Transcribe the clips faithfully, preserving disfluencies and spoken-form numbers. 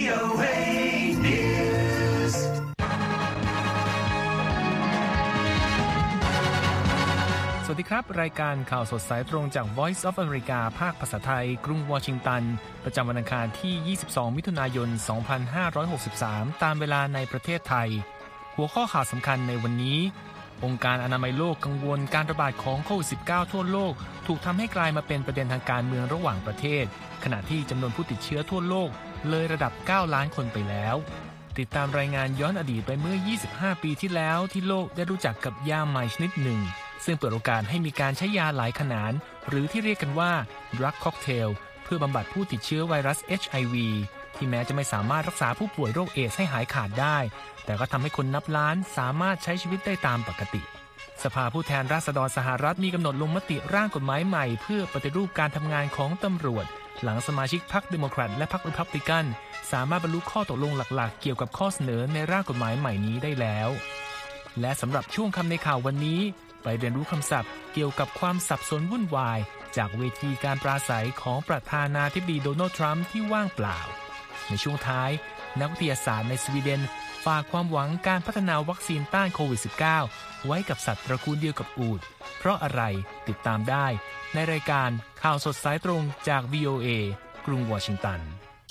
โอ เอ News สวัสดีครับรายการข่าวสดสายตรงจาก Voice of America ภาคภาษาไทยกรุงวอชิงตันประจำวันอังคารที่ยี่สิบสองมิถุนายนสองพันห้าร้อยหกสิบสามตามเวลาในประเทศไทยหัวข้อข่าวสำคัญในวันนี้องค์การอนามัยโลกกังวลการระบาดของโควิด สิบเก้า ทั่วโลกถูกทำให้กลายมาเป็นประเด็นทางการเมืองระหว่างประเทศขณะที่จำนวนผู้ติดเชื้อทั่วโลกเลยระดับเก้าล้านคนไปแล้วติดตามรายงานย้อนอดีตไปเมื่อยี่สิบห้าปีที่แล้วที่โลกได้รู้จักกับยาใหม่ชนิดหนึ่งซึ่งเปิดโอกาสให้มีการใช้ยาหลายขนาดหรือที่เรียกกันว่า Drug Cocktail เพื่อบำบัดผู้ติดเชื้อไวรัส เอช ไอ วี ที่แม้จะไม่สามารถรักษาผู้ป่วยโรคเอดส์ให้หายขาดได้แต่ก็ทำให้คนนับล้านสามารถใช้ชีวิตได้ตามปกติสภาผู้แทนราษฎรสหรัฐมีกำหนดลงมติร่างกฎหมายใหม่เพื่อปฏิรูปการทำงานของตำรวจหลังสมาชิกพรรคเดโมแครตและพรรครีพับลิกันสามารถบรรลุข้อตกลงหลักๆเกี่ยวกับข้อเสนอในร่างกฎหมายใหม่นี้ได้แล้วและสำหรับช่วงคำในข่าววันนี้ไปเรียนรู้คำศัพท์เกี่ยวกับความสับสนวุ่นวายจากเวทีการปราศัยของประธานาธิบดีโดนัลด์ทรัมป์ที่ว่างเปล่าในช่วงท้ายนักวิทยาศาสตร์ในสวีเดนฝากความหวังการพัฒนาวัคซีนต้านโควิด สิบเก้า ไว้กับสัตว์ตระกูลเดียวกับอูฐเพราะอะไรติดตามได้ในรายการข่าวสดสายตรงจาก วี โอ เอ กรุงวอชิงตัน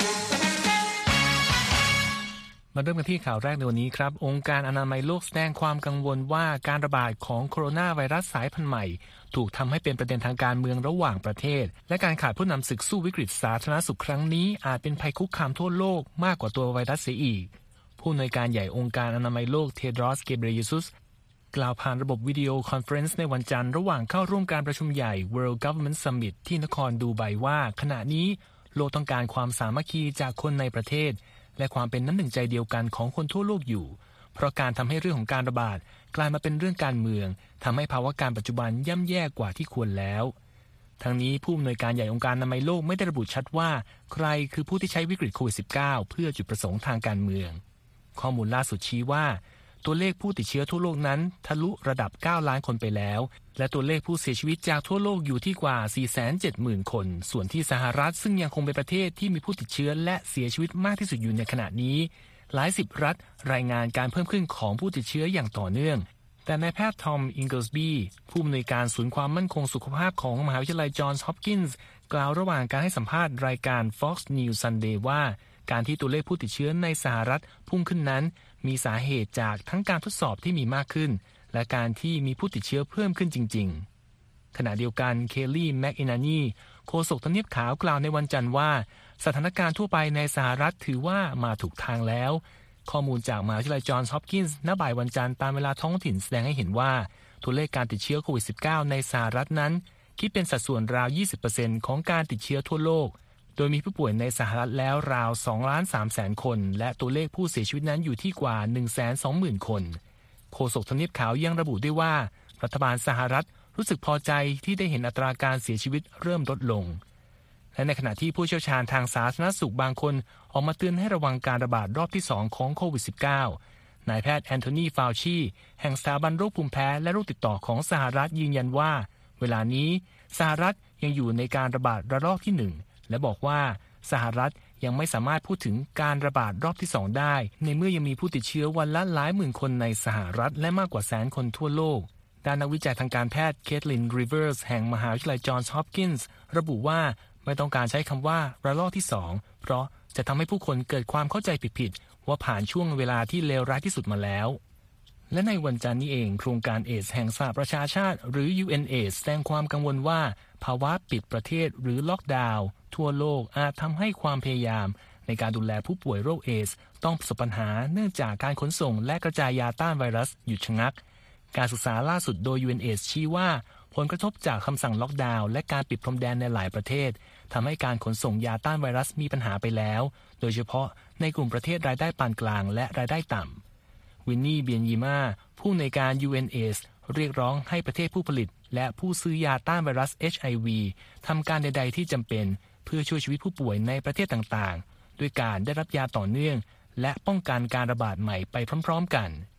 มาเริ่มกันที่ข่าวแรกในวันนี้ครับองค์การอนามัยโลกแสดงความกังวลว่าการระบาดของโคโรนาไวรัสสายพันธุ์ใหม่ถูกทำให้เป็นประเด็นทางการเมืองระหว่างประเทศและการขาดผู้นำศึกสู้วิกฤตสาธารณสุขครั้งนี้อาจเป็นภัยคุกคามทั่วโลกมากกว่าตัวไวรัสเสียอีกผู้อำนวยการใหญ่องค์การอนามัยโลกเทดรอส เกเบรเยซุสกล่าวผ่านระบบวิดีโอคอนเฟอเรนซ์ในวันจันทร์ระหว่างเข้าร่วมการประชุมใหญ่ World Government Summit ที่นครดูไบว่าขณะนี้โลกต้องการความสามัคคีจากคนในประเทศและความเป็นน้ำหนึ่งใจเดียวกันของคนทั่วโลกอยู่เพราะการทำให้เรื่องของการระบาดกลายมาเป็นเรื่องการเมืองทำให้ภาวะการปัจจุบันย่ำแย่กว่าที่ควรแล้วทั้งนี้ผู้อำนวยการใหญ่องค์การอนามัยโลกไม่ได้ระบุชัดว่าใครคือผู้ที่ใช้วิกฤตโควิด สิบเก้า เพื่อจุดประสงค์ทางการเมืองข้อมูลล่าสุดชี้ว่าตัวเลขผู้ติดเชื้อทั่วโลกนั้นทะลุระดับเก้าล้านคนไปแล้วและตัวเลขผู้เสียชีวิตจากทั่วโลกอยู่ที่กว่า สี่แสนเจ็ดหมื่น คนส่วนที่สหรัฐซึ่งยังคงเป็นประเทศที่มีผู้ติดเชื้อและเสียชีวิตมากที่สุดอยู่ในขณะนี้หลายสิบรัฐรายงานการเพิ่มขึ้นของผู้ติดเชื้ออย่างต่อเนื่องแต่นายแพทย์ทอมอิงเกิลสบีผู้อำนวยการศูนย์ความมั่นคงสุขภาพของมหาวิทยาลัยจอห์นส์ฮอปกินส์กล่าวระหว่างการให้สัมภาษณ์รายการ Fox News Sunday ว่าการที่ตัวเลขผู้ติดเชื้อในสหรัฐพุ่งขึ้นนั้นมีสาเหตุจากทั้งการทดสอบที่มีมากขึ้นและการที่มีผู้ติดเชื้อเพิ่มขึ้นจริงๆขณะเดียวกันเคลลี่แมคอินานีโฆษกทำเนียบขาวกล่าวในวันจันทร์ว่าสถานการณ์ทั่วไปในสหรัฐถือว่ามาถูกทางแล้วข้อมูลจากมหาวิทยาลัยจอห์นส์ฮอปกินส์ณบ่ายวันจันทร์ตามเวลาท้องถิ่นแสดงให้เห็นว่าตัวเลขการติดเชื้อโควิด สิบเก้า ในสหรัฐนั้นคิดเป็นสัดส่วนราว ยี่สิบเปอร์เซ็นต์ ของการติดเชื้อทั่วโลกโดยมีผู้ป่วยในสหรัฐแล้วราว สองล้านสามแสน คนและตัวเลขผู้เสียชีวิตนั้นอยู่ที่กว่า หนึ่งแสนสองหมื่น คนโฆษกทำเนียบขาวยังระบุด้วยว่ารัฐบาลสหรัฐรู้สึกพอใจที่ได้เห็นอัตราการเสียชีวิตเริ่มลดลงและในขณะที่ผู้เชี่ยวชาญทางสาธารณสุขบางคนออกมาเตือนให้ระวังการระบาดรอบที่สองของโควิด สิบเก้า นายแพทย์แอนโทนี ฟาวชีแห่งสถาบันโรคภูมิแพ้และโรคติดต่อของสหรัฐยืนยันว่าเวลานี้สหรัฐยังอยู่ในการระบาดระลอกที่หนึ่งและบอกว่าสหรัฐยังไม่สามารถพูดถึงการระบาดรอบที่สองได้ในเมื่อยังมีผู้ติดเชื้อวันละหลายหมื่นคนในสหรัฐและมากกว่าแสนคนทั่วโลกด้านนักวิจัยทางการแพทย์เคทลิน ริเวอร์สแห่งมหาวิทยาลัยจอห์นส์ฮอปกินส์ระบุว่าไม่ต้องการใช้คำว่าระลอกที่สองเพราะจะทำให้ผู้คนเกิดความเข้าใจผิดๆว่าผ่านช่วงเวลาที่เลวร้ายที่สุดมาแล้วและในวันจันทร์นี้เองโครงการเอดส์แห่งสหประชาชาติหรือ ยู เอ็น เอดส์ แสดงความกังวลว่าภาวะปิดประเทศหรือล็อกดาวน์ทั่วโลกอาจทำให้ความพยายามในการดูแลผู้ป่วยโรคเอดส์ต้องประสบปัญหาเนื่องจากการขนส่งและกระจายยาต้านไวรัสหยุดชะงักการศึกษาล่าสุดโดย ยู เอ็น เอดส์ ชี้ว่าผลกระทบจากคำสั่งล็อกดาวน์และการปิดพรมแดนในหลายประเทศทำให้การขนส่งยาต้านไวรัสมีปัญหาไปแล้วโดยเฉพาะในกลุ่มประเทศรายได้ปานกลางและรายได้ต่ำวินนี่ เบียนยีมาผู้อำนวยการ ยู เอ็น เอดส์ เรียกร้องให้ประเทศผู้ผลิตและผู้ซื้อยาต้านไวรัส เอช ไอ วี ทำการใดๆที่จำเป็นเพื่อช่วยชีวิตผู้ป่วยในประเทศต่างๆด้วยการได้รับยาต่อเนื่องและป้องกันการระบาดใหม่ไปพร้อมๆกัน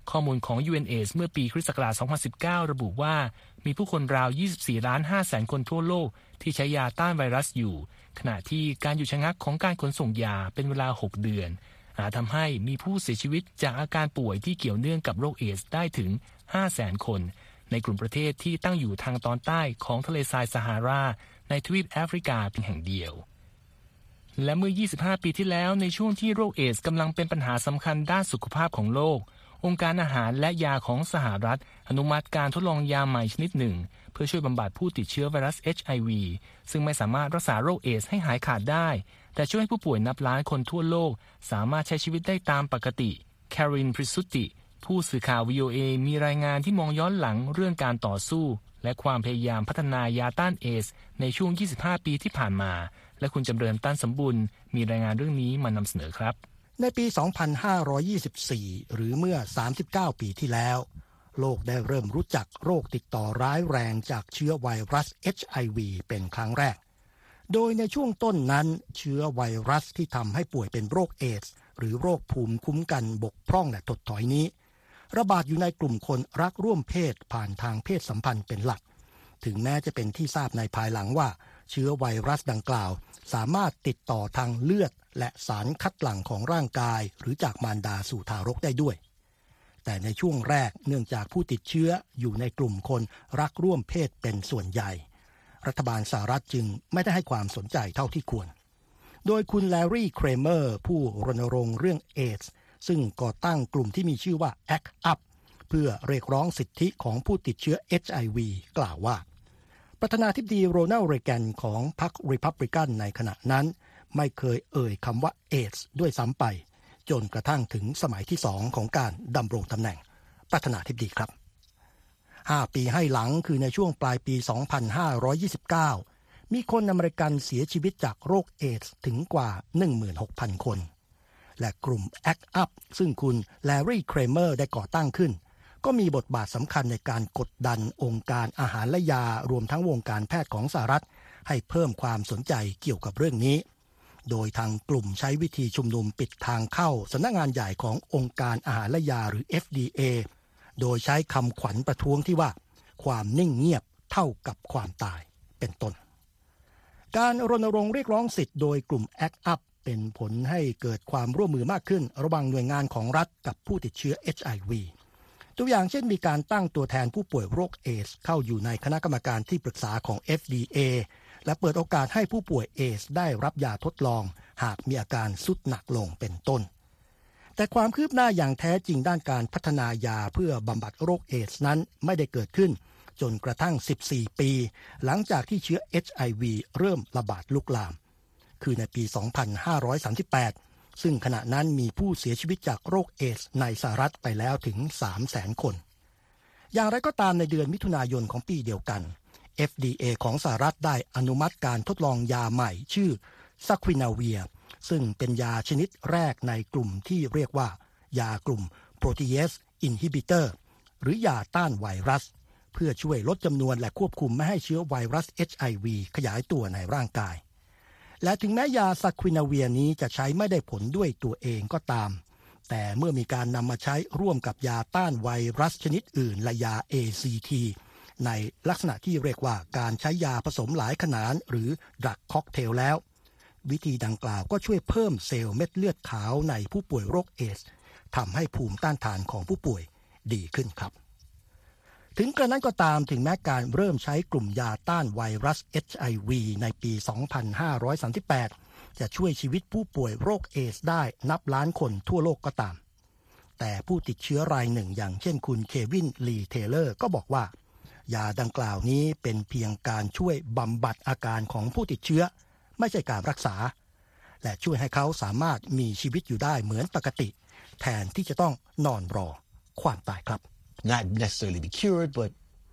ข้อมูลของ ยู เอ็น เอดส์ เมื่อปีคริสต์ศักราช สองพันสิบเก้า ระบุว่ามีผู้คนราว ยี่สิบสี่ล้านห้าแสน คนทั่วโลกที่ใช้ยาต้านไวรัสอยู่ขณะที่การหยุดชะงักของการขนส่งยาเป็นเวลาหกเดือนอาจทำให้มีผู้เสียชีวิตจากอาการป่วยที่เกี่ยวเนื่องกับโรคเอดส์ได้ถึง ห้าแสน คนในกลุ่มประเทศที่ตั้งอยู่ทางตอนใต้ของทะเลทรายซาฮาราในทวีปแอฟริกาเพียงแห่งเดียวและเมื่อ ยี่สิบห้า ปีที่แล้วในช่วงที่โรคเอดส์กำลังเป็นปัญหาสำคัญด้านสุขภาพของโลกองค์การอาหารและยาของสหรัฐอนุมัติการทดลองยาใหม่ชนิดหนึ่งเพื่อช่วยบำบัดผู้ติดเชื้อไวรัส เอช ไอ วี ซึ่งไม่สามารถรักษาโรคเอดส์ให้หายขาดได้แต่ช่วยให้ผู้ป่วยนับล้านคนทั่วโลกสามารถใช้ชีวิตได้ตามปกติแคโรลิน พริสุตติผู้สื่อข่าว วี โอ เอ มีรายงานที่มองย้อนหลังเรื่องการต่อสู้และความพยายามพัฒนายาต้านเอดส์ในช่วง ยี่สิบห้า ปีที่ผ่านมาและคุณจำเริญตั้นสมบุญมีรายงานเรื่องนี้มานำเสนอครับในปี สองพันห้าร้อยยี่สิบสี่ หรือเมื่อ สามสิบเก้า ปีที่แล้วโลกได้เริ่มรู้จักโรคติดต่อร้ายแรงจากเชื้อไวรัส เอช ไอ วี เป็นครั้งแรกโดยในช่วงต้นนั้นเชื้อไวรัสที่ทำให้ป่วยเป็นโรคเอดส์หรือโรคภูมิคุ้มกันบกพร่องและถดถอยนี้ระบาดอยู่ในกลุ่มคนรักร่วมเพศผ่านทางเพศสัมพันธ์เป็นหลักถึงแม้จะเป็นที่ทราบในภายหลังว่าเชื้อไวรัสดังกล่าวสามารถติดต่อทางเลือดและสารคัดหลั่งของร่างกายหรือจากมารดาสู่ทารกได้ด้วยแต่ในช่วงแรกเนื่องจากผู้ติดเชื้ออยู่ในกลุ่มคนรักร่วมเพศเป็นส่วนใหญ่รัฐบาลสหรัฐจึงไม่ได้ให้ความสนใจเท่าที่ควรโดยคุณแลรี่ เครเมอร์ผู้รณรงค์เรื่องเอดส์ซึ่งก่อตั้งกลุ่มที่มีชื่อว่า แอคต์ อัพ เพื่อเรียกร้องสิทธิของผู้ติดเชื้อ เอช ไอ วี กล่าวว่าประธานาธิบดีโรนัลด์ เรแกนของพรรครีพับลิกันในขณะนั้นไม่เคยเอ่ยคำว่าเอดส์ด้วยซ้ำไปจนกระทั่งถึงสมัยที่สองของการดำรงตำแหน่งประธานาธิบดีครับห้าปีให้หลังคือในช่วงปลายปี สองพันห้าร้อยยี่สิบเก้า มีคนอเมริกันเสียชีวิตจากโรคเอดส์ถึงกว่า หนึ่งหมื่นหกพัน คนและกลุ่ม แอคต์ อัพ ซึ่งคุณแลรี่ เครเมอร์ได้ก่อตั้งขึ้นก็มีบทบาทสำคัญในการกดดันองค์การอาหารและยารวมทั้งวงการแพทย์ของสหรัฐให้เพิ่มความสนใจเกี่ยวกับเรื่องนี้โดยทางกลุ่มใช้วิธีชุมนุมปิดทางเข้าสำนักงานใหญ่ขององค์การอาหารและยาหรือ เอฟ ดี เอ โดยใช้คำขวัญประท้วงที่ว่าความนิ่งเงียบเท่ากับความตายเป็นต้นการรณรงค์เรียกร้องสิทธิ์โดยกลุ่ม แอคต์ อัพ เป็นผลให้เกิดความร่วมมือมากขึ้นระหว่างหน่วยงานของรัฐกับผู้ติดเชื้อ เอช ไอ วี ตัวอย่างเช่นมีการตั้งตัวแทนผู้ป่วยโรคเอดส์เข้าอยู่ในคณะกรรมการที่ปรึกษาของ เอฟ ดี เอ และเปิดโอกาสให้ผู้ป่วยเอดส์ได้รับยาทดลองหากมีอาการทรุดหนักลงเป็นต้นแต่ความคืบหน้าอย่างแท้จริงด้านการพัฒนายาเพื่อบำบัดโรคเอดส์นั้นไม่ได้เกิดขึ้นจนกระทั่งสิบสี่ปีหลังจากที่เชื้อ เอช ไอ วี เริ่มระบาดลุกลามคือในปี สองพันห้าร้อยสามสิบแปดซึ่งขณะนั้นมีผู้เสียชีวิตจากโรคเอดส์ในสหรัฐไปแล้วถึง สามแสน คนอย่างไรก็ตามในเดือนมิถุนายนของปีเดียวกัน เอฟ ดี เอ ของสหรัฐได้อนุมัติการทดลองยาใหม่ชื่อซาควินาเวียซึ่งเป็นยาชนิดแรกในกลุ่มที่เรียกว่ายากลุ่ม Protease Inhibitor หรือยาต้านไวรัสเพื่อช่วยลดจำนวนและควบคุมไม่ให้เชื้อไวรัส เอช ไอ วี ขยายตัวในร่างกายและถึงแม้ยาซาควินาเวียนี้จะใช้ไม่ได้ผลด้วยตัวเองก็ตามแต่เมื่อมีการนำมาใช้ร่วมกับยาต้านไวรัสชนิดอื่นและยา เอ ซี ที ในลักษณะที่เรียกว่าการใช้ยาผสมหลายขนาดหรือดรักค็อกเทลแล้ววิธีดังกล่าวก็ช่วยเพิ่มเซลล์เม็ดเลือดขาวในผู้ป่วยโรคเอดส์ทำให้ภูมิต้านทานของผู้ป่วยดีขึ้นครับถึงกระนั้นก็ตามถึงแม้การเริ่มใช้กลุ่มยาต้านไวรัส เอช ไอ วี ในปี สองพันห้าร้อยสามสิบแปด จะช่วยชีวิตผู้ป่วยโรคเอดส์ได้นับล้านคนทั่วโลกก็ตามแต่ผู้ติดเชื้อรายหนึ่งอย่างเช่นคุณเควิน ลี เทเลอร์ก็บอกว่ายาดังกล่าวนี้เป็นเพียงการช่วยบำบัดอาการของผู้ติดเชื้อไม่ใช่การรักษาและช่วยให้เขาสามารถมีชีวิตอยู่ได้เหมือนปกติแทนที่จะต้องนอนรอความตายครับ Not necessarily be cured, but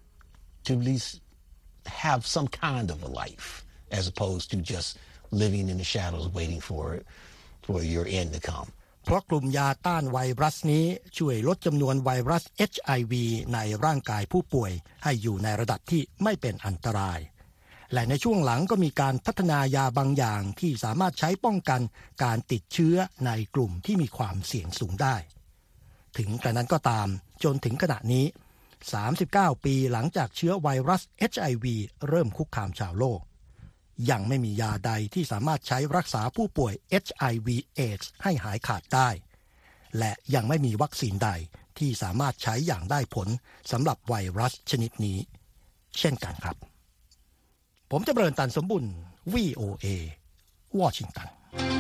to at least have some kind of a life, as opposed to just living in the shadows waiting for it, for your end to come. เพราะกลุ่มยาต้านไวรัสนี้ช่วยลดจำนวนไวรัส เอช ไอ วี ในร่างกายผู้ป่วยให้อยู่ในระดับที่ไม่เป็นอันตรายและในช่วงหลังก็มีการพัฒนายาบางอย่างที่สามารถใช้ป้องกันการติดเชื้อในกลุ่มที่มีความเสี่ยงสูงได้ถึงกระนั้นก็ตามจนถึงขณะนี้สามสิบเก้าปีหลังจากเชื้อไวรัส เอช ไอ วี เริ่มคุกคามชาวโลกยังไม่มียาใดที่สามารถใช้รักษาผู้ป่วย เอช ไอ วี เอดส์ ให้หายขาดได้และยังไม่มีวัคซีนใดที่สามารถใช้อย่างได้ผลสำหรับไวรัสชนิดนี้เช่นกันครับผมจำเริญตันสมบุญ วี โอ เอ วอชิงตัน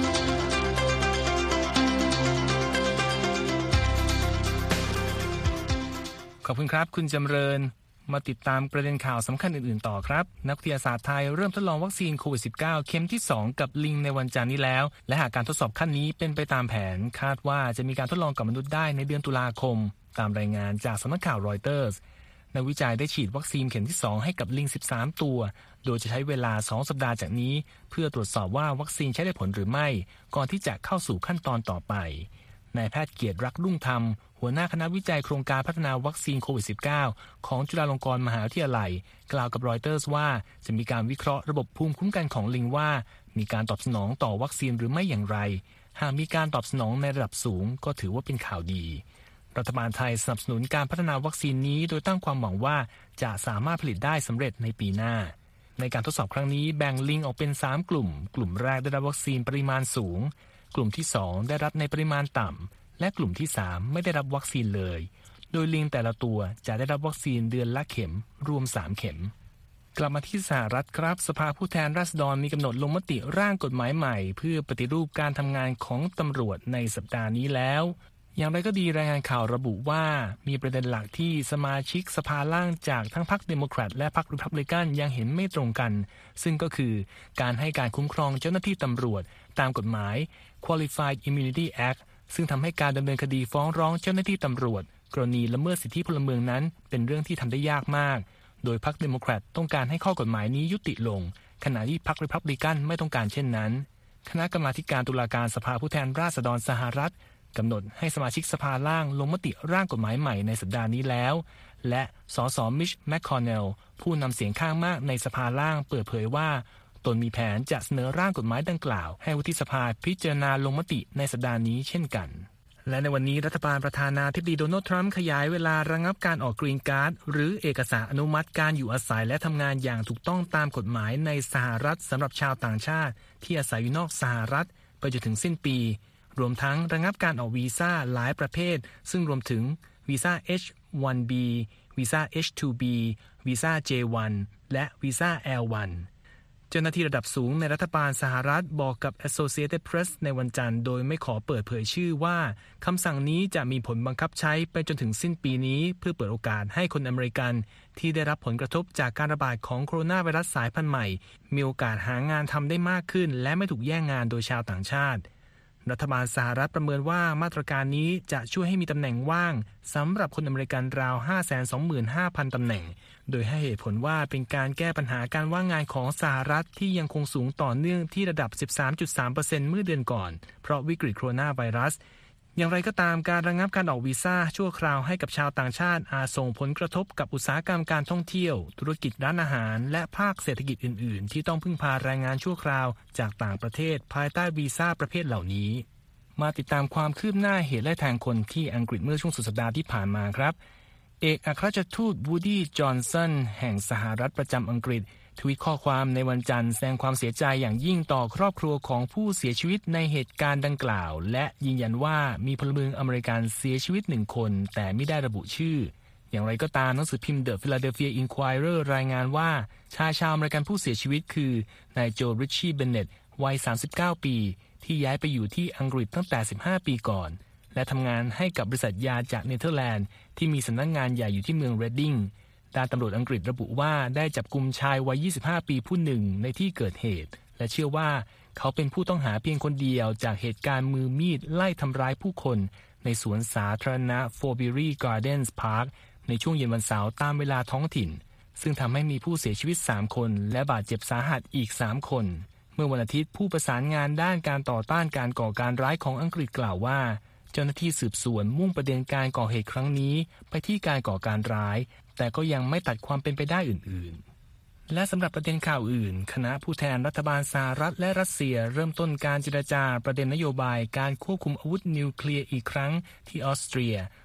ขอบคุณครับคุณจำเริญมาติดตามประเด็นข่าวสำคัญอื่นๆต่อครับนักวิทยาศาสตร์ไทยเริ่มทดลองวัคซีนโควิด สิบเก้า เข็มที่สองกับลิงในวันจันทร์นี้แล้วและหากการทดสอบขั้นนี้เป็นไปตามแผนคาดว่าจะมีการทดลองกับมนุษย์ได้ในเดือนตุลาคมตามรายงานจากสำนักข่าวรอยเตอร์สนักวิจัยได้ฉีดวัคซีนเข็มที่สองให้กับลิงสิบสามตัวโดยจะใช้เวลาสองสัปดาห์จากนี้เพื่อตรวจสอบว่าวัคซีนใช้ได้ผลหรือไม่ก่อนที่จะเข้าสู่ขั้นตอนต่อไปนายแพทย์เกียรติรักรุ่งธรรมหัวหน้าคณะวิจัยโครงการพัฒนาวัคซีนโควิด สิบเก้า ของจุฬาลงกรณ์มหาวิทยาลัยกล่าวกับรอยเตอร์สว่าจะมีการวิเคราะห์ระบบภูมิคุ้มกันของลิงว่ามีการตอบสนองต่อวัคซีนหรือไม่อย่างไรหากมีการตอบสนองในระดับสูงก็ถือว่าเป็นข่าวดีรัฐบาลไทยสนับสนุนการพัฒนาวัคซีนนี้โดยตั้งความหวังว่าจะสามารถผลิตได้สำเร็จในปีหน้าในการทดสอบครั้งนี้แบ่งลิงออกเป็นสามกลุ่มกลุ่มแรกได้รับวัคซีนปริมาณสูงกลุ่มที่สองได้รับในปริมาณต่ำและกลุ่มที่สามไม่ได้รับวัคซีนเลยโดยลิงแต่ละตัวจะได้รับวัคซีนเดือนละเข็มรวมสามเข็มกลับมาที่สหรัฐครับสภาผู้แทนราษฎรมีกำหนดลงมติร่างกฎหมายใหม่เพื่อปฏิรูปการทำงานของตำรวจในสัปดาห์นี้แล้วอย่างไรก็ดีรายงานข่าวระบุว่ามีประเด็นหลักที่สมาชิกสภาล่างจากทั้งพรรคเดโมแครตและพรรครีพับลิกันยังเห็นไม่ตรงกันซึ่งก็คือการให้การคุ้มครองเจ้าหน้าที่ตำรวจตามกฎหมาย Qualified Immunity Act ซึ่งทำให้การดำเนินคดีฟ้องร้องเจ้าหน้าที่ตำรวจกรณีละเมิดสิทธิพลเมืองนั้นเป็นเรื่องที่ทำได้ยากมากโดยพรรคเดโมแครตต้องการให้ข้อกฎหมายนี้ยุติลงขณะที่พรรครีพับลิกันไม่ต้องการเช่นนั้นคณะกรรมาการตุลาการสภาผู้แทนราษฎรสหรัฐกำหนดให้สมาชิกสภาล่างลงมติร่างกฎหมายใหม่ในสัปดาห์นี้แล้วและสสมิชแมคคอนเนลผู้นำเสียงข้างมากในสภาล่างเปิดเผยว่าตนมีแผนจะเสนอร่างกฎหมายดังกล่าวให้วุฒิสภาพิจารณาลงมติในสัปดาห์นี้เช่นกันและในวันนี้รัฐบาลประธานาธิบดีโดนัลด์ทรัมป์ขยายเวลาระงับการออกกรีนการ์ดหรือเอกสารอนุมัติการอยู่อาศัยและทำงานอย่างถูกต้องตามกฎหมายในสหรัฐสำหรับชาวต่างชาติที่อาศัยอยู่นอกสหรัฐไปจนถึงสิ้นปีรวมทั้งระงับการออกวีซ่าหลายประเภทซึ่งรวมถึงวีซ่า เอช วัน บี วีซ่า เอช ทู บี วีซ่า เจ วัน และวีซ่า แอล วัน เจ้าหน้าที่ระดับสูงในรัฐบาลสหรัฐบอกกับ Associated Press ในวันจันทร์โดยไม่ขอเปิดเผยชื่อว่าคำสั่งนี้จะมีผลบังคับใช้ไปจนถึงสิ้นปีนี้เพื่อเปิดโอกาสให้คนอเมริกันที่ได้รับผลกระทบจากการระบาดของโคโรนาไวรัสสายพันธุ์ใหม่มีโอกาสหางานทำได้มากขึ้นและไม่ถูกแย่งงานโดยชาวต่างชาติรัฐบาลสหรัฐประเมินว่ามาตรการนี้จะช่วยให้มีตำแหน่งว่างสำหรับคนอเมริกันราว ห้าแสนสองหมื่นห้าพัน ตำแหน่งโดยให้เหตุผลว่าเป็นการแก้ปัญหาการว่างงานของสหรัฐที่ยังคงสูงต่อเนื่องที่ระดับ สิบสามจุดสามเปอร์เซ็นต์ เมื่อเดือนก่อนเพราะวิกฤตโคโรนาไวรัสอย่างไรก็ตามการระงับการออกวีซ่าชั่วคราวให้กับชาวต่างชาติอาจส่งผลกระทบกับอุตสาหกรรมการท่องเที่ยวธุรกิจร้านอาหารและภาคเศรษฐกิจอื่นๆที่ต้องพึ่งพาแรงงานชั่วคราวจากต่างประเทศภายใต้วีซ่าประเภทเหล่านี้มาติดตามความคืบหน้าเหตุไล่แทงคนที่อังกฤษเมื่อช่วงสุดสัปดาห์ที่ผ่านมาครับเอกอัครราชทูตวูดี้จอห์นสันแห่งสหรัฐประจำอังกฤษทวีตข้อความในวันจันทร์แสดงความเสียใจอย่างยิ่งต่อครอบครัวของผู้เสียชีวิตในเหตุการณ์ดังกล่าวและยืนยันว่ามีพลเมืองอเมริกันเสียชีวิตหนึ่งคนแต่ไม่ได้ระบุชื่ออย่างไรก็ตามหนังสือพิมพ์ The Philadelphia Inquirer รายงานว่าชายชาวอเมริกันผู้เสียชีวิตคือนายโจริชชี่เบนเน็ตวัยสามสิบเก้าปีที่ย้ายไปอยู่ที่อังกฤษตั้งแต่สิบห้าปีก่อนและทำงานให้กับบริษัทยาจากเนเธอร์แลนด์ที่มีสำนักงานใหญ่อยู่ที่เมืองเรดดิ้งด้านตำรวจอังกฤษระบุว่าได้จับกุมชายวัยยี่สิบห้าปีผู้หนึ่งในที่เกิดเหตุและเชื่อว่าเขาเป็นผู้ต้องหาเพียงคนเดียวจากเหตุการณ์มือมีดไล่ทำร้ายผู้คนในสวนสาธารณะ Forbury Gardens Park ในช่วงเย็นวันเสาร์ตามเวลาท้องถิ่นซึ่งทำให้มีผู้เสียชีวิตสามคนและบาดเจ็บสาหัสอีกสามคนเมื่อวันอาทิตย์ผู้ประสานงานด้านการต่อต้านการก่อการร้ายของอังกฤษกล่าวว่าเจ้าหน้าที่สืบสวนมุ่งประเด็นการก่อเหตุครั้งนี้ไปที่การก่อการร้ายแต่ก็ยังไม่ตัดความเป็นไปได้อื่นๆและสำหรับประเด็นข่าวอื่นคณะผู้แทนรัฐบาลสหรัฐและรัสเซียเริ่มต้นการเจรจาประเด็นนโยบายการควบคุมอาวุธนิวเคลียร์อีกครั้งที่ออสเตรีย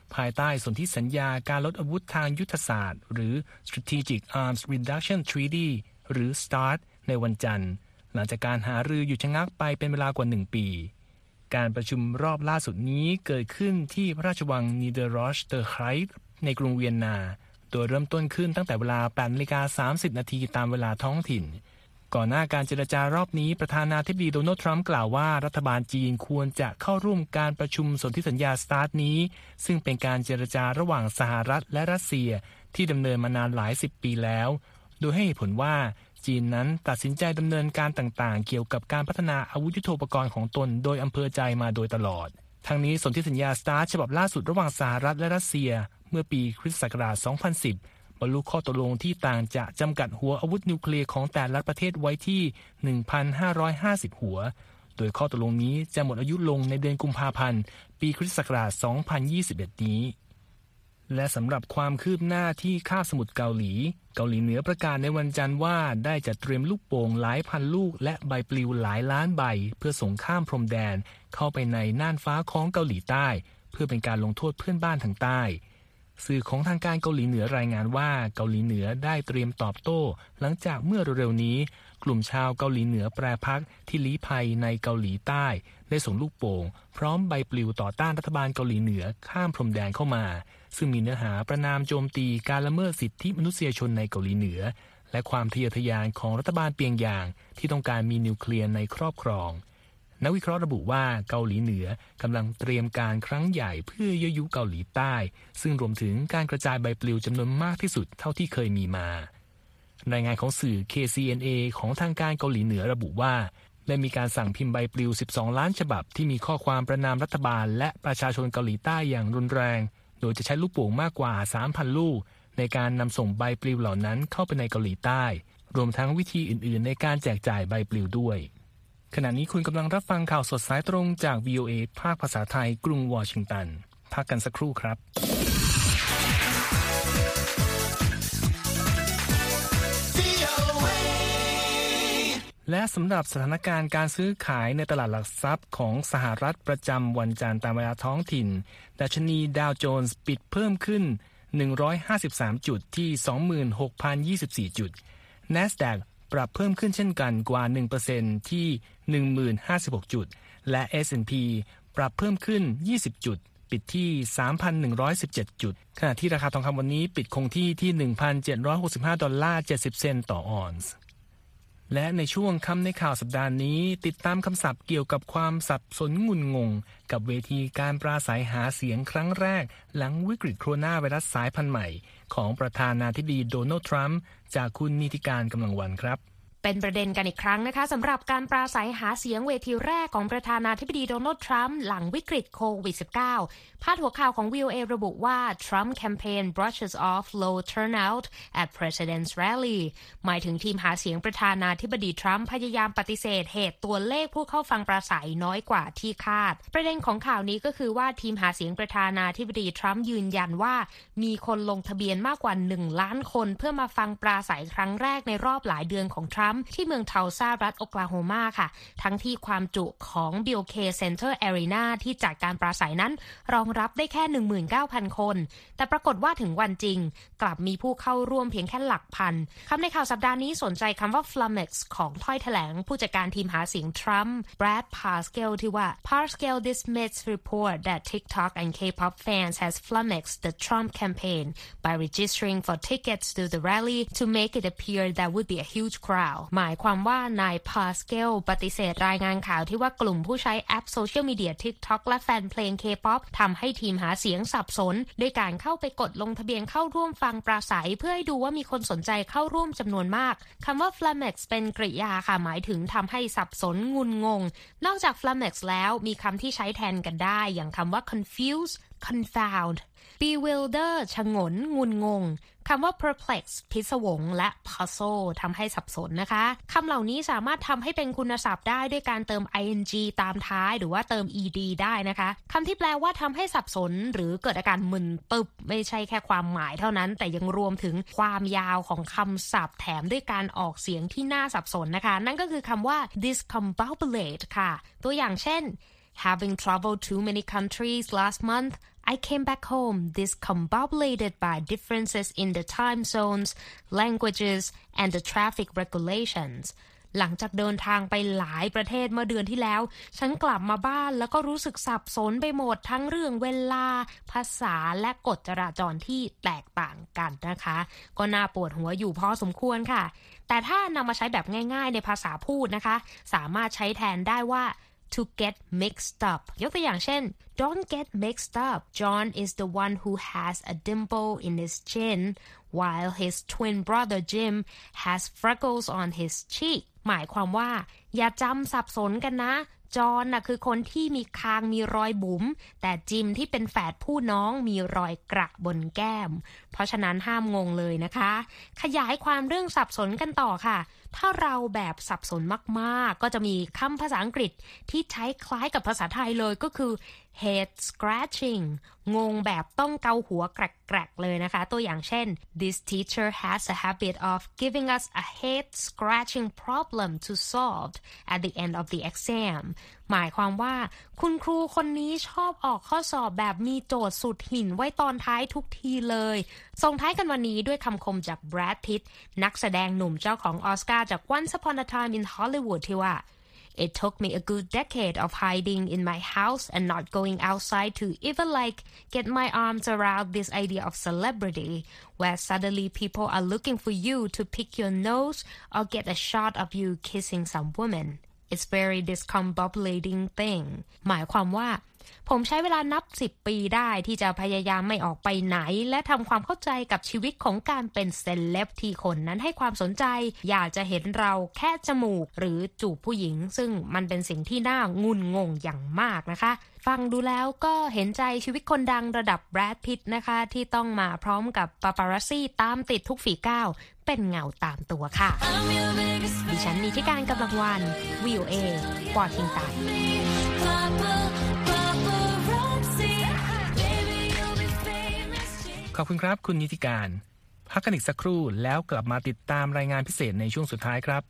ภายใต้สนธิสัญญาการลดอาวุธทางยุทธศาสตร์หรือ Strategic Arms Reduction Treaty หรือ สตาร์ท ในวันจันทร์หลังจากการหารือหยุดชะงักไปเป็นเวลากว่าหนึ่งปีการประชุมรอบล่าสุดนี้เกิดขึ้นที่พระราชวังนีเดอร์รอชเตอร์ไครต์ในกรุงเวียนนาโดยเริ่มต้นขึ้นตั้งแต่เวลา แปดนาฬิกาสามสิบนาทีตามเวลาท้องถิ่นก่อนหน้าการเจรจารอบนี้ประธานาธิบดีโดนัลด์ทรัมป์กล่าวว่ารัฐบาลจีนควรจะเข้าร่วมการประชุมสนธิสัญญาสตาร์ทนี้ซึ่งเป็นการเจรจาระหว่างสหรัฐและรัสเซียที่ดำเนินมานานหลายสิบปีแล้วโดยให้เหตุผลว่าจีนนั้นตัดสินใจดำเนินการต่างๆเกี่ยวกับการพัฒนาอาวุธยุทโธปกรณ์ของตนโดยอำเภอใจมาโดยตลอดทั้งนี้สนธิสัญญาสตาร์ทฉบับล่าสุดระหว่างสหรัฐและรัสเซียเมื่อปีคริสตศักราชสองพันสิบบรรลุข้อตกลงที่ต่างจะจำกัดหัวอาวุธนิวเคลียร์ของแต่ละประเทศไว้ที่ หนึ่งพันห้าร้อยห้าสิบ หัวโดยข้อตกลงนี้จะหมดอายุลงในเดือนกุมภาพันธ์ปีคริสตศักราชสองพันยี่สิบเอ็ดนี้และสำหรับความคืบหน้าที่คาบสมุทรเกาหลีเกาหลีเหนือประกาศในวันจันทร์ว่าได้จัดเตรียมลูกโป่งหลายพันลูกและใบปลิวหลายล้านใบเพื่อส่งข้ามพรมแดนเข้าไปในน่านฟ้าของเกาหลีใต้เพื่อเป็นการลงโทษเพื่อนบ้านทางใต้สื่อของทางการเกาหลีเหนือรายงานว่าเกาหลีเหนือได้เตรียมตอบโต้หลังจากเมื่อเร็วๆนี้กลุ่มชาวเกาหลีเหนือแปรพรรคที่ลี้ภัยในเกาหลีใต้ได้ส่งลูกโป่งพร้อมใบปลิวต่อต้านรัฐบาลเกาหลีเหนือข้ามพรมแดนเข้ามาซึ่งมีเนื้อหาประณามโจมตีการละเมิดสิทธิมนุษยชนในเกาหลีเหนือและความทะเยอทะยานของรัฐบาลเปียงยางที่ต้องการมีนิวเคลียร์ในครอบครองนักวิเคราะห์ระบุว่าเกาหลีเหนือกำลังเตรียมการครั้งใหญ่เพื่อยั่วยุเกาหลีใต้ซึ่งรวมถึงการกระจายใบปลิวจำนวนมากที่สุดเท่าที่เคยมีมารายงานของสื่อ เค ซี เอ็น เอ ของทางการเกาหลีเหนือระบุว่าได้มีการสั่งพิมพ์ใบปลิวสิบสองล้านฉบับที่มีข้อความประณามรัฐบาลและประชาชนเกาหลีใต้อย่างรุนแรงโดยจะใช้ลูกโป่งมากกว่า สามพัน ลูกในการนำส่งใบปลิวเหล่านั้นเข้าไปในเกาหลีใต้รวมทั้งวิธีอื่นๆในการแจกจ่ายใบปลิวด้วยขณะนี้คุณกำลังรับฟังข่าวสดสายตรงจาก วี โอ เอ ภาคภาษาไทยกรุงวอชิงตันพักกันสักครู่ครับและสำหรับสถานการณ์การซื้อขายในตลาดหลักทรัพย์ของสหรัฐประจำวันจันทร์ตามเวลาท้องถิ่นดัชนีดาวโจนส์ปิดเพิ่มขึ้นหนึ่งร้อยห้าสิบสามจุดที่ สองหมื่นหกพันยี่สิบสี่ จุด NASDAQ ปรับเพิ่มขึ้นเช่นกันกว่า หนึ่งเปอร์เซ็นต์ ที่ หนึ่งหมื่นห้าสิบหก จุดและ เอส แอนด์ พี ปรับเพิ่มขึ้นยี่สิบจุดปิดที่ สามพันหนึ่งร้อยสิบเจ็ด จุดขณะที่ราคาทองคำวันนี้ปิดคงที่ที่ หนึ่งพันเจ็ดร้อยหกสิบห้า ดอลลาร์ เจ็ดสิบ เซนต์ต่อออนซ์และในช่วงค่ำในข่าวสัปดาห์นี้ติดตามคำศัพท์เกี่ยวกับความสับสนงุนงงกับเวทีการปราศัยหาเสียงครั้งแรกหลังวิกฤตโคโรนาไวรัสสายพันธุ์ใหม่ของประธานาธิบดีโดนัลด์ทรัมป์จากคุณนิติการกำลังวันครับเป็นประเด็นกันอีกครั้งนะคะสำหรับการปราศัยหาเสียงเวทีแรกของประธานาธิบดีโดนัลด์ทรัมป์หลังวิกฤตโควิด สิบเก้า พาดหัวข่าวของ วี โอ เอ ระบุว่า Trump campaign brushes off low turnout at President's rally หมายถึงทีมหาเสียงประธานาธิบดีทรัมป์พยายามปฏิเสธเหตุตัวเลขผู้เข้าฟังปราศัยน้อยกว่าที่คาดประเด็นของข่าวนี้ก็คือว่าทีมหาเสียงประธานาธิบดีทรัมป์ยืนยันว่ามีคนลงทะเบียนมากกว่าหนึ่งล้านคนเพื่อมาฟังปราศัยครั้งแรกในรอบหลายเดือนของทรัมป์ที่เมืองเทาซารัฐโอกลาโฮมาค่ะทั้งที่ความจุของ บิล เค Center Arena ที่จัดการปราศัยนั้นรองรับได้แค่ หนึ่งหมื่นเก้าพัน คนแต่ปรากฏว่าถึงวันจริงกลับมีผู้เข้าร่วมเพียงแค่หลักพันคำในข่าวสัปดาห์นี้สนใจคำว่า flummox ของถ้อยแถลงผู้จัดการทีมหาเสียงทรัมป์ Brad Parscale ที่ว่า Parscale dismissed report that TikTok and K-pop fans has flummoxed the Trump campaign by registering for tickets to the rally to make it appear that would be a huge crowd หมายความว่านาย Parscale ปฏิเสธรายงานข่าวที่ว่ากลุ่มผู้ใช้แอปโซเชียลมีเดีย TikTok และแฟนเพลง K-pop ทำให้ทีมหาเสียงสับสนด้วยการเข้าไปกดลงทะเบียนเข้าร่วมฟังปราศัยเพื่อให้ดูว่ามีคนสนใจเข้าร่วมจำนวนมากคำว่า flummox เป็นกริยาค่ะหมายถึงทำให้สับสนงุนงงนอกจาก flummox แล้วมีคำที่ใช้แทนกันได้อย่างคำว่า confuse confound bewilder ชงนงุนงงคำว่า perplex พิศวงและ puzzle ทำให้สับสนนะคะคำเหล่านี้สามารถทำให้เป็นคุณศัพท์ได้ด้วยการเติม ing ตามท้ายหรือว่าเติม ed ได้นะคะคำที่แปลว่าทำให้สับสนหรือเกิดอาการมึนตึบไม่ใช่แค่ความหมายเท่านั้นแต่ยังรวมถึงความยาวของคำศัพท์แถมด้วยการออกเสียงที่น่าสับสนนะคะนั่นก็คือคำว่า discombobulate ค่ะตัวอย่างเช่นHaving traveled too many countries last month, I came back home discombobulated by differences in the time zones, languages, and the traffic regulationsหลังจากเดินทางไปหลายประเทศเมื่อเดือนที่แล้วฉันกลับมาบ้านแล้วก็รู้สึกสับสนไปหมดทั้งเรื่องเวลาภาษาและกฎจราจรที่แตกต่างกันนะคะก็น่าปวดหัวอยู่พอสมควรค่ะแต่ถ้านำมาใช้แบบง่ายๆในภาษาพูดนะคะสามารถใช้แทนได้ว่า to get mixed up ยกตัวอย่างเช่น Don't get mixed up John is the one who has a dimple in his chin while his twin brother Jim has freckles on his cheek หมายความว่าอย่าจำสับสนกันนะจอห์นน่ะคือคนที่มีคางมีรอยบุ๋มแต่จิมที่เป็นแฝดผู้น้องมีรอยกระบนแก้มเพราะฉะนั้นห้ามงงเลยนะคะขยายความเรื่องสับสนกันต่อค่ะถ้าเราแบบสับสนมากๆก็จะมีคำภาษาอังกฤษที่ใช้คล้ายกับภาษาไทยเลยก็คือ head scratching งงแบบต้องเกาหัวแกรกๆเลยนะคะตัวอย่างเช่น This teacher has a habit of giving us a head scratching problem to solve at the end of the exam หมายความว่าคุณครูคนนี้ชอบออกข้อสอบแบบมีโจทย์สุดหินไว้ตอนท้ายทุกทีเลยส่งท้ายกันวันนี้ด้วยคำคมจากแบรด พิตต์นักแสดงหนุ่มเจ้าของออสการ์จาก Once Upon a Time in Hollywood ที่ว่าIt took me a good decade of hiding in my house and not going outside to even like get my arms around this idea of celebrity where suddenly people are looking for you to pick your nose or get a shot of you kissing some woman. It's very discombobulating thing หมายความว่าผมใช้เวลานับสิบปีได้ที่จะพยายามไม่ออกไปไหนและทำความเข้าใจกับชีวิตของการเป็นเซเลบที่คนนั้นให้ความสนใจอยากจะเห็นเราแค่จมูกหรือจูบผู้หญิงซึ่งมันเป็นสิ่งที่น่างุนงงอย่างมากนะคะฟังดูแล้วก็เห็นใจชีวิตคนดังระดับแบรด พิตต์นะคะที่ต้องมาพร้อมกับปาปารัสซี่ตามติดทุกฝีก้าวเป็นเงาตามตัวค่ะดิฉันนิติการกำลังวัน วี โอ เอ วอชิงตันขอบคุณครับคุณนิติการพักกันอีกสักครู่แล้วกลับมาติดตามรายงานพิเศษในช่วงสุดท้ายครับ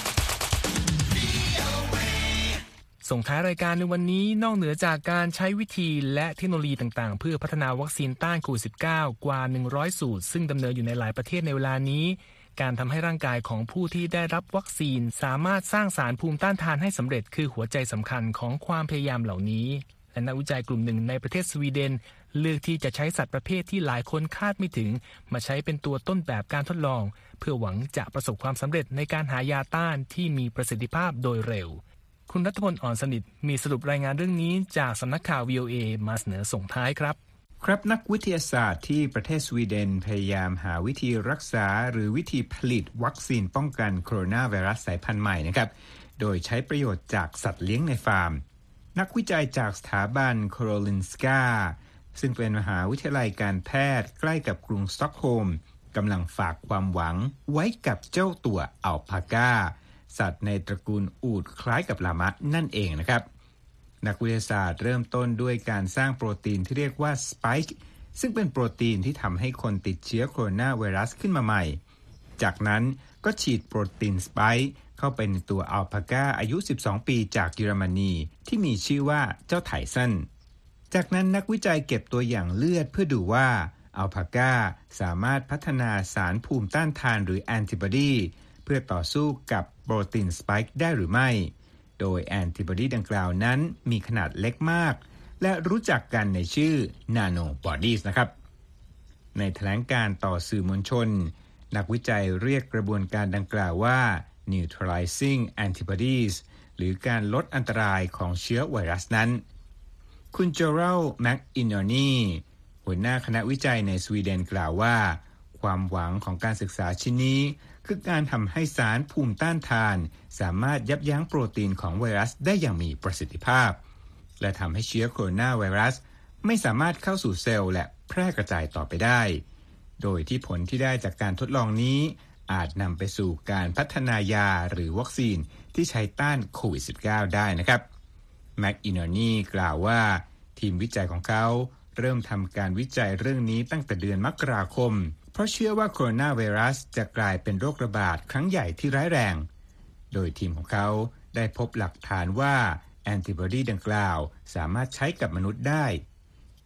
ส่งท้ายรายการในวันนี้นอกเหนือจากการใช้วิธีและเทคโนโลยีต่างๆเพื่อพัฒนาวัคซีนต้านโควิด สิบเก้า กว่าหนึ่งร้อยสูตรซึ่งดำเนินอยู่ในหลายประเทศในเวลานี้การทำให้ร่างกายของผู้ที่ได้รับวัคซีนสามารถสร้างสารภูมิต้านทานให้สำเร็จคือหัวใจสำคัญของความพยายามเหล่านี้และนักวิจัยกลุ่มหนึ่งในประเทศสวีเดนเลือกที่จะใช้สัตว์ประเภทที่หลายคนคาดไม่ถึงมาใช้เป็นตัวต้นแบบการทดลองเพื่อหวังจะประสบความสำเร็จในการหายาต้านที่มีประสิทธิภาพโดยเร็วคุณรัฐพล อ่อนสนิทมีสรุปรายงานเรื่องนี้จากสำนักข่าว วี โอ เอ มาเสนอส่งท้ายครับครับนักวิทยาศาสตร์ที่ประเทศสวีเดนพยายามหาวิธีรักษาหรือวิธีผลิตวัคซีนป้องกันโคโรนาไวรัสสายพันธุ์ใหม่นะครับโดยใช้ประโยชน์จากสัตว์เลี้ยงในฟาร์มนักวิจัยจากสถาบันโคโรลินสกาซึ่งเป็นมหาวิทยาลัยการแพทย์ใกล้กับกรุงสต็อกโฮล์มกำลังฝากความหวังไว้กับเจ้าตัวอัลพาก้าสัตว์ในตระกูลอูฐคล้ายกับลามะนั่นเองนะครับนักวิทยาศาสตร์เริ่มต้นด้วยการสร้างโปรตีนที่เรียกว่าสไปค์ซึ่งเป็นโปรตีนที่ทำให้คนติดเชื้อโคโรนาไวรัสขึ้นมาใหม่จากนั้นก็ฉีดโปรตีนสไปค์เข้าไปในตัวอัลพาก้าอายุสิบสองปีจากเยอรมนีที่มีชื่อว่าเจ้าไทสันจากนั้นนักวิจัยเก็บตัวอย่างเลือดเพื่อดูว่าอัลพาก้าสามารถพัฒนาสารภูมิต้านทานหรือแอนติบอดีเพื่อต่อสู้กับโปรตีนสไปค์ได้หรือไม่โดยแอนติบอดีดังกล่าวนั้นมีขนาดเล็กมากและรู้จักกันในชื่อ nanobodies นะครับในแถลงการต่อสื่อมวลชนนักวิจัยเรียกกระบวนการดังกล่าวว่า neutralizing antibodies หรือการลดอันตรายของเชื้อไวรัสนั้นคุณโจเรล แม็กอินนอนีหัวหน้าคณะวิจัยในสวีเดนกล่าวว่าความหวังของการศึกษาชิ้นนี้คือการทำให้สารภูมิต้านทานสามารถยับยั้งโปรตีนของไวรัสได้อย่างมีประสิทธิภาพและทำให้เชื้อโคโรนาไวรัสไม่สามารถเข้าสู่เซลล์และแพร่กระจายต่อไปได้โดยที่ผลที่ได้จากการทดลองนี้อาจนำไปสู่การพัฒนายาหรือวัคซีนที่ใช้ต้านโควิด สิบเก้า ได้นะครับแม็กอินนอนีกล่าวว่าทีมวิจัยของเขาเริ่มทำการวิจัยเรื่องนี้ตั้งแต่เดือนมกราคมเพราะเชื่อว่าโคโรนาไวรัสจะกลายเป็นโรคระบาดครั้งใหญ่ที่ร้ายแรงโดยทีมของเขาได้พบหลักฐานว่าแอนติบอดีดังกล่าวสามารถใช้กับมนุษย์ได้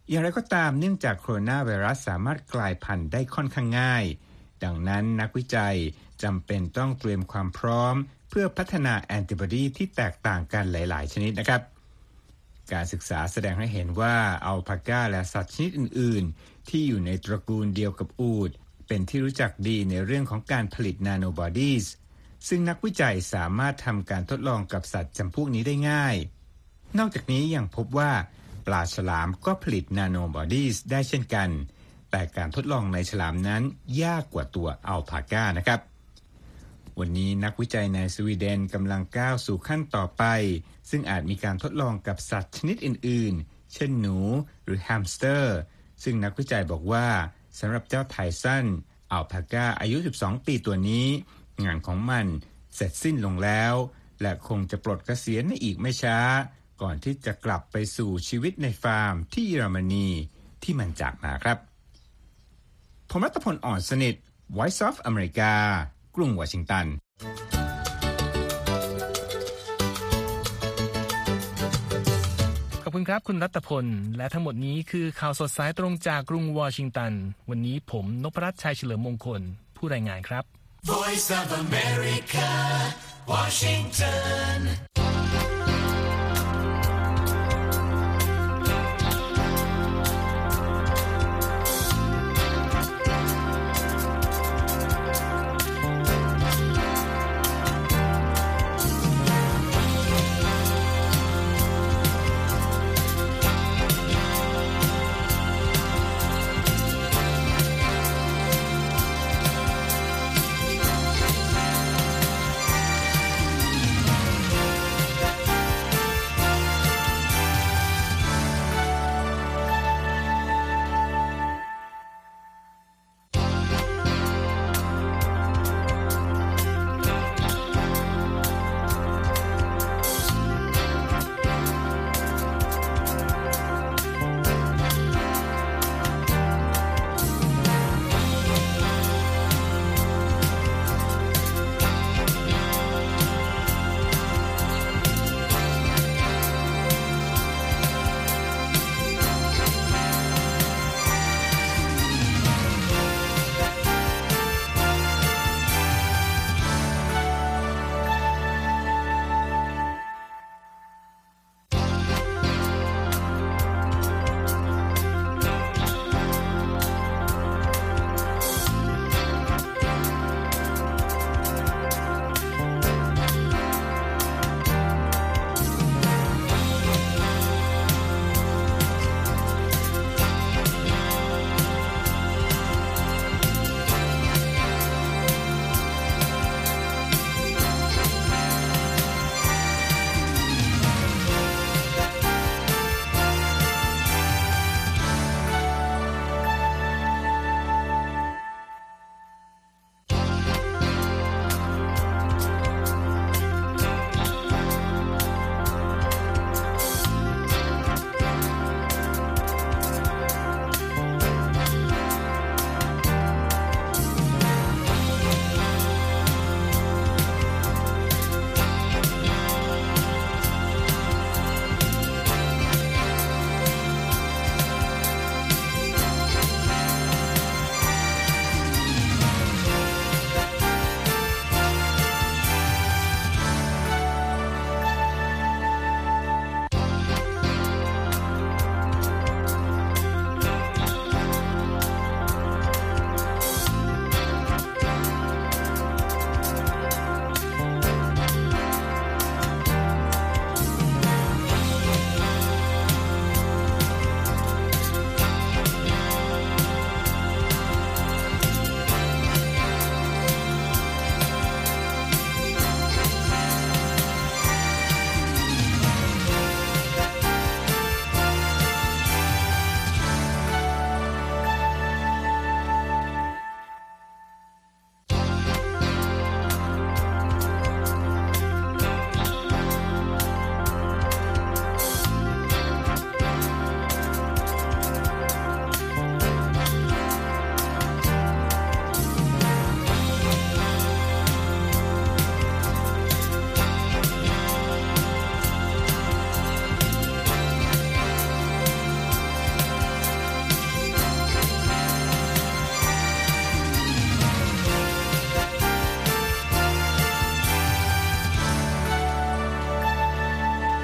อย่างไรก็ตามเนื่องจากโคโรนาไวรัสสามารถกลายพันธุ์ได้ค่อนข้างง่ายดังนั้นนักวิจัยจำเป็นต้องเตรียมความพร้อมเพื่อพัฒนาแอนติบอดีที่แตกต่างกันหลายๆชนิดนะครับการศึกษาแสดงให้เห็นว่าอัลพาก้าและสัตว์ชนิดอื่นๆที่อยู่ในตระกูลเดียวกับอูฐเป็นที่รู้จักดีในเรื่องของการผลิตนาโนบอดีสซึ่งนักวิจัยสามารถทำการทดลองกับสัตว์จำพวกนี้ได้ง่ายนอกจากนี้ยังพบว่าปลาฉลามก็ผลิตนาโนบอดีสได้เช่นกันแต่การทดลองในฉลามนั้นยากกว่าตัวอัลพาก้านะครับวันนี้นักวิจัยในสวีเดนกำลังก้าวสู่ขั้นต่อไปซึ่งอาจมีการทดลองกับสัตว์ชนิดอื่นๆเช่นหนูหรือแฮมสเตอร์ซึ่งนักวิจัยบอกว่าสำหรับเจ้าไทสันอัลพาก้าอายุสิบสองปีตัวนี้งานของมันเสร็จสิ้นลงแล้วและคงจะปลดเกษียณในอีกไม่ช้าก่อนที่จะกลับไปสู่ชีวิตในฟาร์มที่เยอรมนีที่มันจากมาครับผมรัตพลอ่อนสนิท Voice of America กรุงวอชิงตันขอบคุณครับคุณรัตพลและทั้งหมดนี้คือข่าวสดสายตรงจากกรุงวอชิงตันวันนี้ผมนพรัตน์ชัยเฉลิมมงคลผู้รายงานครับ Voice of America, Washington